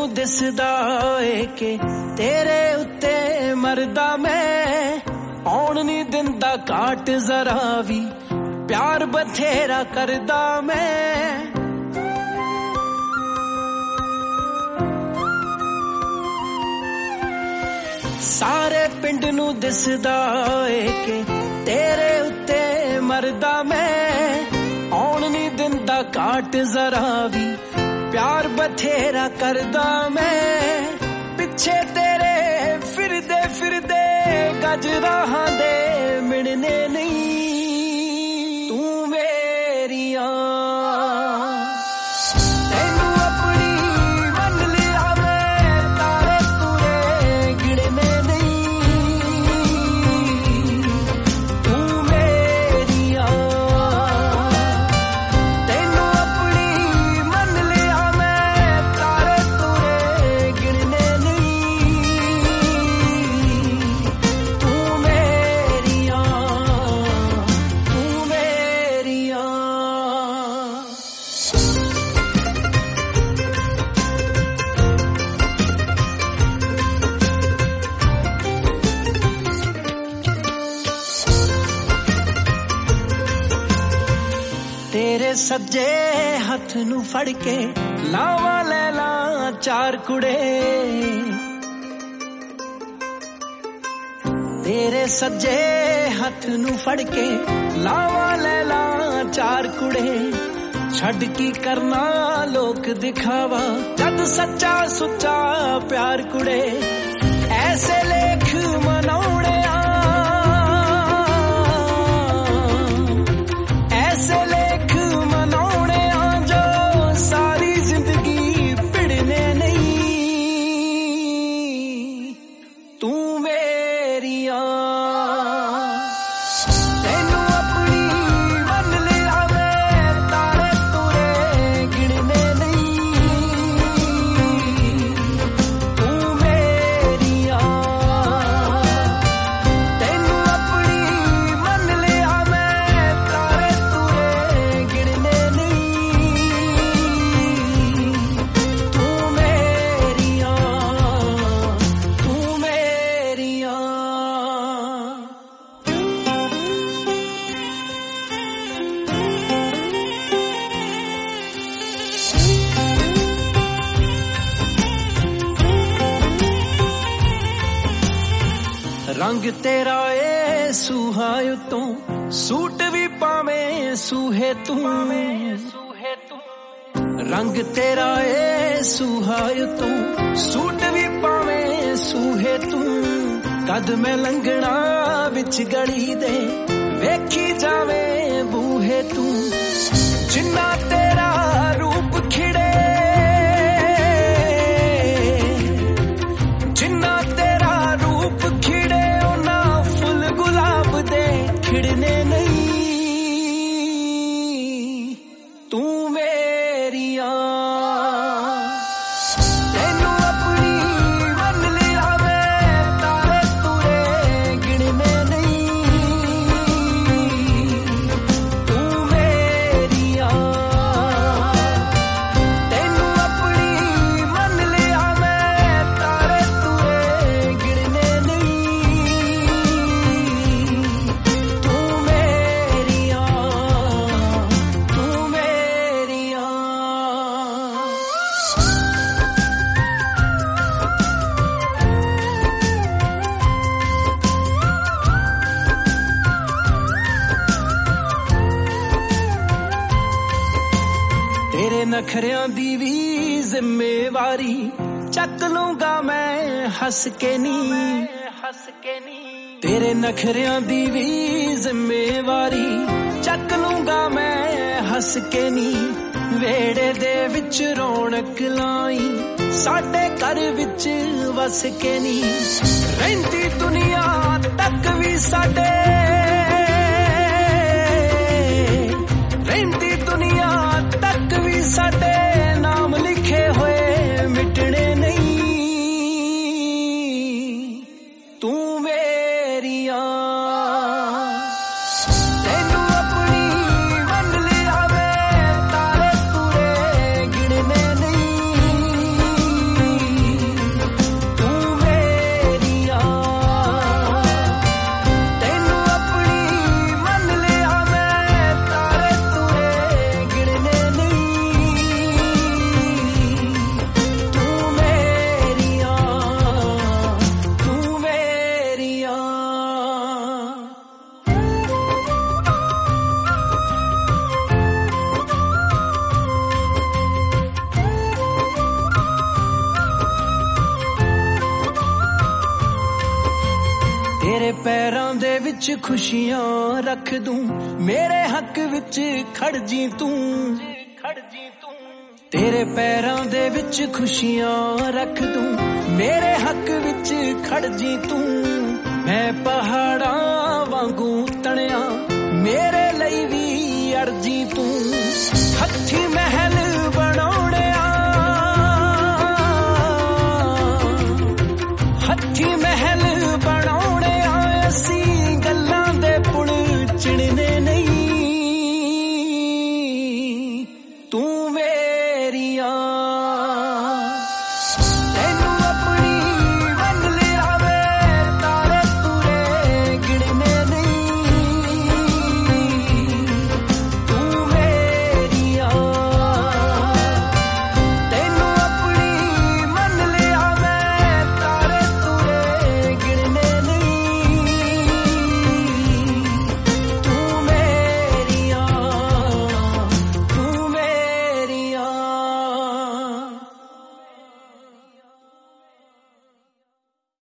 दिसदा ਏ ਕਿ तेरे उत्ते मरदा मैं आउण नहीं दिंदा घाट जरा भी प्यार बथेरा करदा मैं सारे पिंड नू दिसदा ਏ कि तेरे उत्ते मरदा मैं आउण नहीं दिंदा घाट जरा भी प्यार बथेरा करदा मैं पिछे तेरे फिरदे फिरदे गज राहां दे मिलने नहीं तू मेरिया सज्जे हथ नू फड़ के लावा ले ला चार कुड़े तेरे सज्जे हथ नू फड़ के लावा ले ला चार कुड़े छड़ की करना लोक दिखावा जद सच्चा सुच्चा प्यार कुड़े ऐसे लेख मनाउणे रंग तेरा ए सुहाय तो सूट भी पावे सूहे तू रंग तेरा ए सुहाय तो सूट भी पावे सूहे तू कद मैं लंघना विच गली दे वेखी जावे बूहे तू जिन्ना तेरा रूप खिड़े जिन्ना तेरा रूप खिड़े खिड़ने नहीं तू मेरिया तेनू अपनी मन लिया मैं तारे तुरे गिनने नहीं तू मेरिया तेनू अपनी मन लिया मैं तारे तुरे गिनने नहीं नखरियां दी भी जिम्मेवारी चक लूंगा मैं हंस के नी तेरे नखरियां दी भी जिम्मेवारी चक लूंगा मैं हंस के नी वेड़े दे विच रौनक लाई साडे घर विच वस के नी रहिंदी दुनिया तक भी साडे रहिंदी दुनिया तक भी साडे नाम लिखे होए मिटने नहीं तू मेरिया तेनू अपनी मन लिया वे तारे तुरे गिनने नहीं ਤੇਰੇ ਪੈਰਾਂ ਦੇ ਵਿੱਚ ਖੁਸ਼ੀਆਂ ਰੱਖ ਦੂੰ ਮੇਰੇ ਹੱਕ ਵਿੱਚ ਖੜ ਜੀ ਤੂੰ ਤੇਰੇ ਪੈਰਾਂ ਦੇ ਵਿੱਚ ਖੁਸ਼ੀਆਂ ਰੱਖ ਦੂੰ ਮੇਰੇ ਹੱਕ ਵਿੱਚ ਖੜ ਜੀ ਤੂੰ ਮੈਂ ਪਹਾੜਾਂ ਵਾਂਗੂ